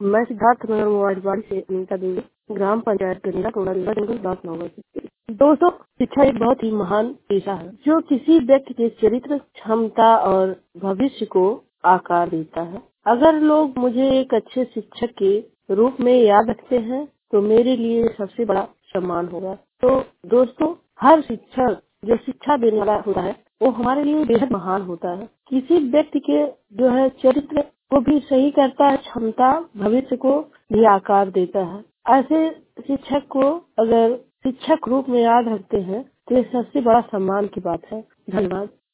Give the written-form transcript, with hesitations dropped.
मैं सिद्धार्थ नगर मोबाइल से अनीता देवी, ग्राम पंचायत गंगा टोला ब्लॉक नौगढ़ से। दोस्तों, शिक्षा एक बहुत ही महान पेशा है जो किसी व्यक्ति के चरित्र, क्षमता और भविष्य को आकार देता है। अगर लोग मुझे एक अच्छे शिक्षक के रूप में याद रखते हैं तो मेरे लिए सबसे बड़ा सम्मान होगा। तो दोस्तों, हर शिक्षक जो शिक्षा देने वाला होता है वो हमारे लिए बेहद महान होता है। किसी व्यक्ति के जो है चरित्र को भी सही करता है, क्षमता भविष्य को भी आकार देता है। ऐसे शिक्षक को अगर शिक्षक रूप में याद रखते हैं तो ये सबसे बड़ा सम्मान की बात है। धन्यवाद।